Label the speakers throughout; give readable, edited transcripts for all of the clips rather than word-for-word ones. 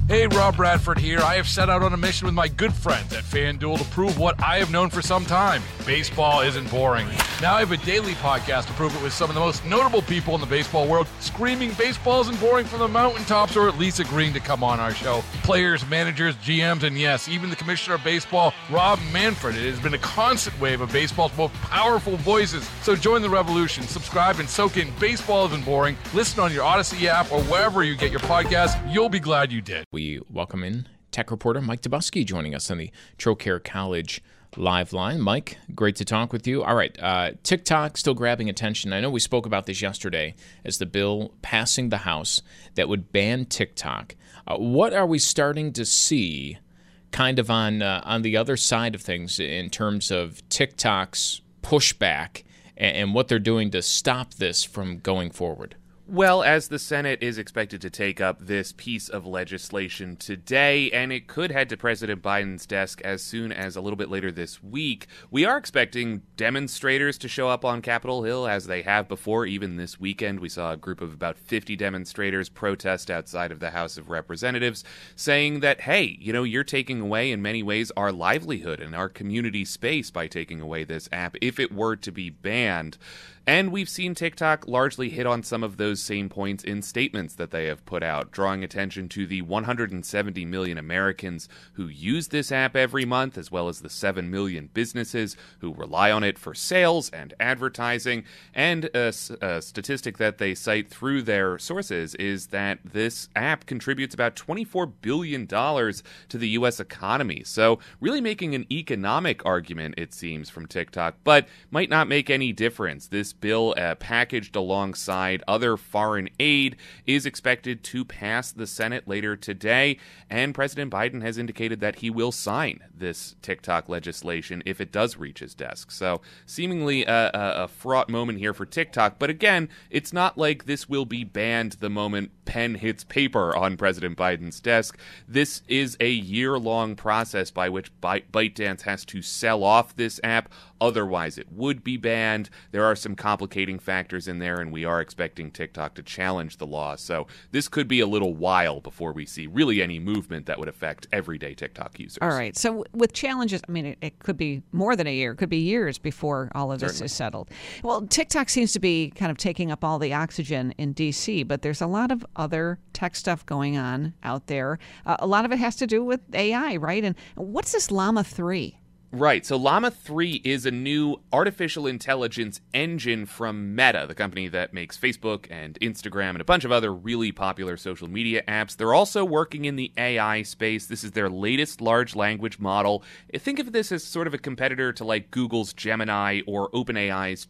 Speaker 1: Hey, Rob Bradford here. I have set out on a mission with my good friends at FanDuel to prove what I have known for some time. Baseball isn't boring. Now I have a daily podcast to prove it with some of the most notable people in the baseball world, screaming baseball isn't boring from the mountaintops, or at least agreeing to come on our show. Players, managers, GMs, and yes, even the commissioner of baseball, Rob Manfred. It has been a constant wave of baseball's most powerful voices. So join the revolution. Subscribe and soak in Baseball Isn't Boring. Listen on your Odyssey app or wherever you get your podcasts. You'll be glad you did.
Speaker 2: We welcome in tech reporter Mike Dubusky joining us on the Trocaire College live line. Mike, great to talk with you. All right, TikTok still grabbing attention. I know we spoke about this yesterday as the bill passing the House that would ban TikTok. What are we starting to see kind of on the other side of things in terms of TikTok's pushback and what they're doing to stop this from going forward?
Speaker 3: Well, as the Senate is expected to take up this piece of legislation today, and it could head to President Biden's desk as soon as a little bit later this week, we are expecting demonstrators to show up on Capitol Hill, as they have before. Even this weekend, we saw a group of about 50 demonstrators protest outside of the House of Representatives, saying that, hey, you know, you're taking away, in many ways, our livelihood and our community space by taking away this app if it were to be banned. And we've seen TikTok largely hit on some of those same points in statements that they have put out, drawing attention to the 170 million Americans who use this app every month, as well as the 7 million businesses who rely on it for sales and advertising. And a statistic that they cite through their sources is that this app contributes about $24 billion to the U.S. economy. So really making an economic argument, it seems, from TikTok, but might not make any difference. This bill, packaged alongside other foreign aid, is expected to pass the Senate later today, and President Biden has indicated that he will sign this TikTok legislation if it does reach his desk. So seemingly a fraught moment here for TikTok, but again, it's not like this will be banned the moment pen hits paper on President Biden's desk. This is a year-long process by which ByteDance has to sell off this app. Otherwise, it would be banned. There are some complicating factors in there, and we are expecting TikTok to challenge the law. So this could be a little while before we see really any movement that would affect everyday TikTok users.
Speaker 4: All right. So with challenges, I mean, it could be more than a year. It could be years before all of this is settled. Well, TikTok seems to be kind of taking up all the oxygen in D.C., but there's a lot of other tech stuff going on out there. A lot of it has to do with AI, right? And what's this Llama 3?
Speaker 3: Right. So Llama 3 is a new artificial intelligence engine from Meta, the company that makes Facebook and Instagram and a bunch of other really popular social media apps. They're also working in the AI space. This is their latest large language model. Think of this as sort of a competitor to like Google's Gemini or OpenAI's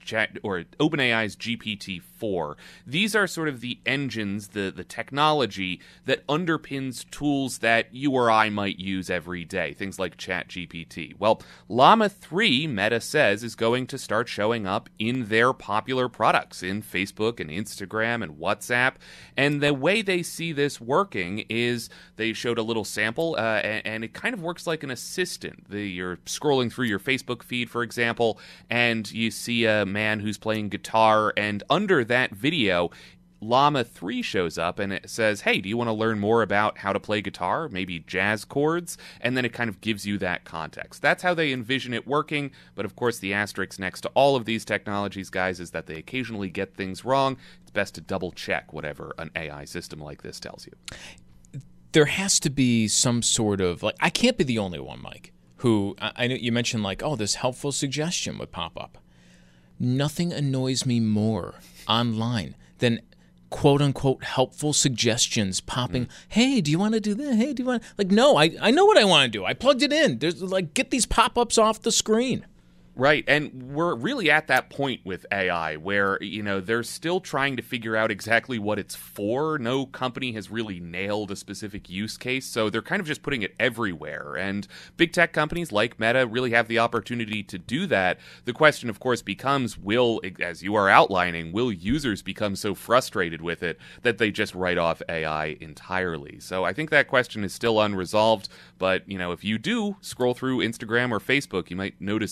Speaker 3: GPT-4. These are sort of the engines, the technology that underpins tools that you or I might use every day, things like ChatGPT. Well, Llama 3, Meta says, is going to start showing up in their popular products, in Facebook and Instagram and WhatsApp. And the way they see this working is they showed a little sample, and it kind of works like an assistant. You're scrolling through your Facebook feed, for example, and you see a man who's playing guitar, and under that video, Llama 3 shows up and it says, hey, do you want to learn more about how to play guitar, maybe jazz chords? And then it kind of gives you that context. That's how they envision it working. But of course, the asterisk next to all of these technologies, guys, is that they occasionally get things wrong. It's best to double check whatever an AI system like this tells you.
Speaker 2: There has to be some sort of, like, I can't be the only one, Mike, who, I know you mentioned like, oh, this helpful suggestion would pop up. Nothing annoys me more online than quote-unquote helpful suggestions popping. Hey, do you want to do that? Hey, do you want to... Like, no, I know what I want to do. I plugged it in. There's like, get these pop-ups off the screen.
Speaker 3: Right, and we're really at that point with AI where, you know, they're still trying to figure out exactly what it's for. No company has really nailed a specific use case, so they're kind of just putting it everywhere. And big tech companies like Meta really have the opportunity to do that. The question, of course, becomes, will, as you are outlining, will users become so frustrated with it that they just write off AI entirely? So I think that question is still unresolved, but, you know, if you do scroll through Instagram or Facebook, you might notice some changes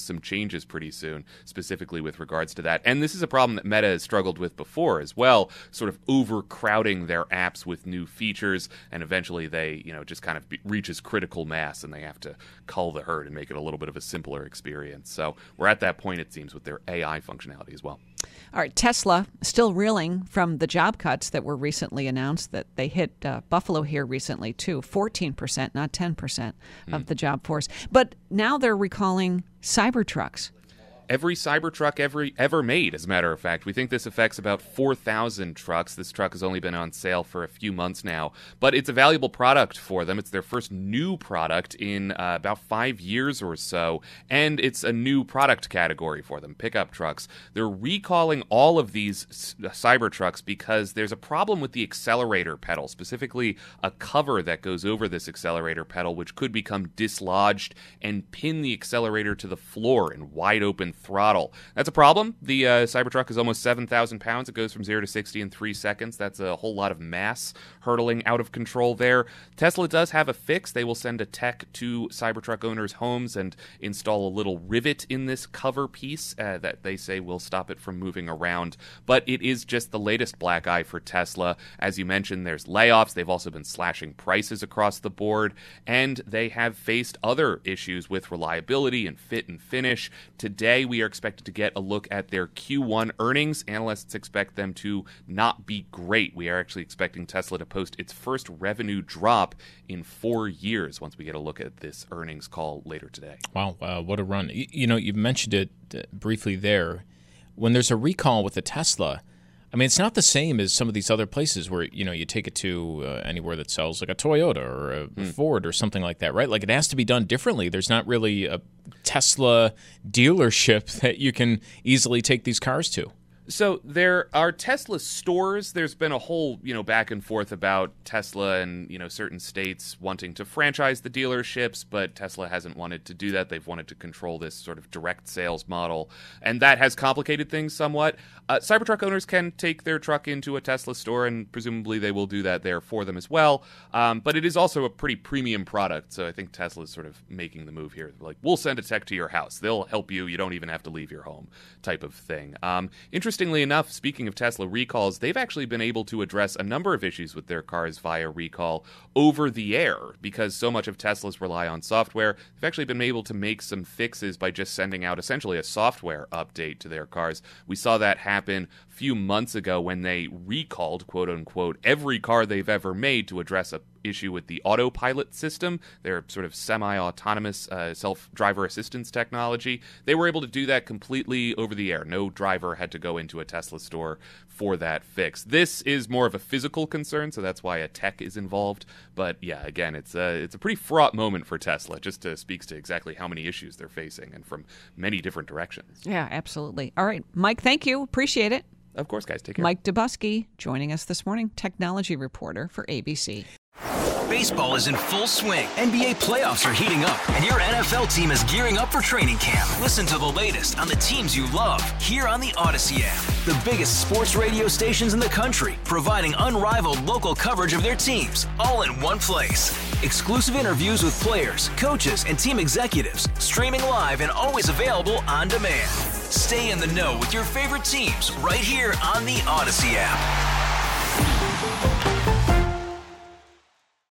Speaker 3: changes pretty soon, specifically with regards to that. And this is a problem that Meta has struggled with before as well, sort of overcrowding their apps with new features, and eventually they, just kind of reaches critical mass and they have to cull the herd and make it a little bit of a simpler experience. So we're at that point, it seems, with their AI functionality as well.
Speaker 4: All right, Tesla still reeling from the job cuts that were recently announced, that they hit Buffalo here recently too, 14%, not 10% of the job force. But now they're recalling Cybertrucks.
Speaker 3: Every Cybertruck ever made, as a matter of fact. We think this affects about 4,000 trucks. This truck has only been on sale for a few months now, but it's a valuable product for them. It's their first new product in about 5 years or so, and it's a new product category for them, pickup trucks. They're recalling all of these Cybertrucks because there's a problem with the accelerator pedal, specifically a cover that goes over this accelerator pedal, which could become dislodged and pin the accelerator to the floor in wide open throttle. That's a problem. The Cybertruck is almost 7,000 pounds. It goes from 0 to 60 in 3 seconds. That's a whole lot of mass hurtling out of control there. Tesla does have a fix. They will send a tech to Cybertruck owners' homes and install a little rivet in this cover piece that they say will stop it from moving around. But it is just the latest black eye for Tesla. As you mentioned, there's layoffs. They've also been slashing prices across the board, and they have faced other issues with reliability and fit and finish. Today, we are expected to get a look at their Q1 earnings. Analysts expect them to not be great. We are actually expecting Tesla to post its first revenue drop in 4 years once we get a look at this earnings call later today.
Speaker 2: Wow, what a run. You mentioned it briefly there. When there's a recall with a Tesla, I mean, it's not the same as some of these other places where, you take it to anywhere that sells like a Toyota or a Ford or something like that, right? Like it has to be done differently. There's not really a Tesla dealership that you can easily take these cars to.
Speaker 3: So there are Tesla stores. There's been a whole, back and forth about Tesla and, certain states wanting to franchise the dealerships, but Tesla hasn't wanted to do that. They've wanted to control this sort of direct sales model, and that has complicated things somewhat. Cybertruck owners can take their truck into a Tesla store, and presumably they will do that there for them as well. But it is also a pretty premium product, so I think Tesla is sort of making the move here. Like, we'll send a tech to your house. They'll help you. You don't even have to leave your home type of thing. Interestingly enough, speaking of Tesla recalls, they've actually been able to address a number of issues with their cars via recall over the air, because so much of Teslas rely on software. They've actually been able to make some fixes by just sending out essentially a software update to their cars. We saw that happen a few months ago when they recalled, quote unquote, every car they've ever made to address a issue with the autopilot system, their sort of semi-autonomous self-driver assistance technology. They were able to do that completely over the air. No driver had to go into a Tesla store for that fix. This is more of a physical concern, so that's why a tech is involved. But yeah, again, it's a pretty fraught moment for Tesla. Just speaks to exactly how many issues they're facing and from many different directions.
Speaker 4: Yeah, absolutely. All right, Mike, thank you. Appreciate it.
Speaker 3: Of course, guys. Take care.
Speaker 4: Mike Dubusky joining us this morning, technology reporter for ABC.
Speaker 5: Baseball is in full swing. NBA playoffs are heating up, and your NFL team is gearing up for training camp. Listen to the latest on the teams you love here on the Odyssey app. The biggest sports radio stations in the country, providing unrivaled local coverage of their teams, all in one place. Exclusive interviews with players, coaches, and team executives, streaming live and always available on demand. Stay in the know with your favorite teams right here on the Odyssey app.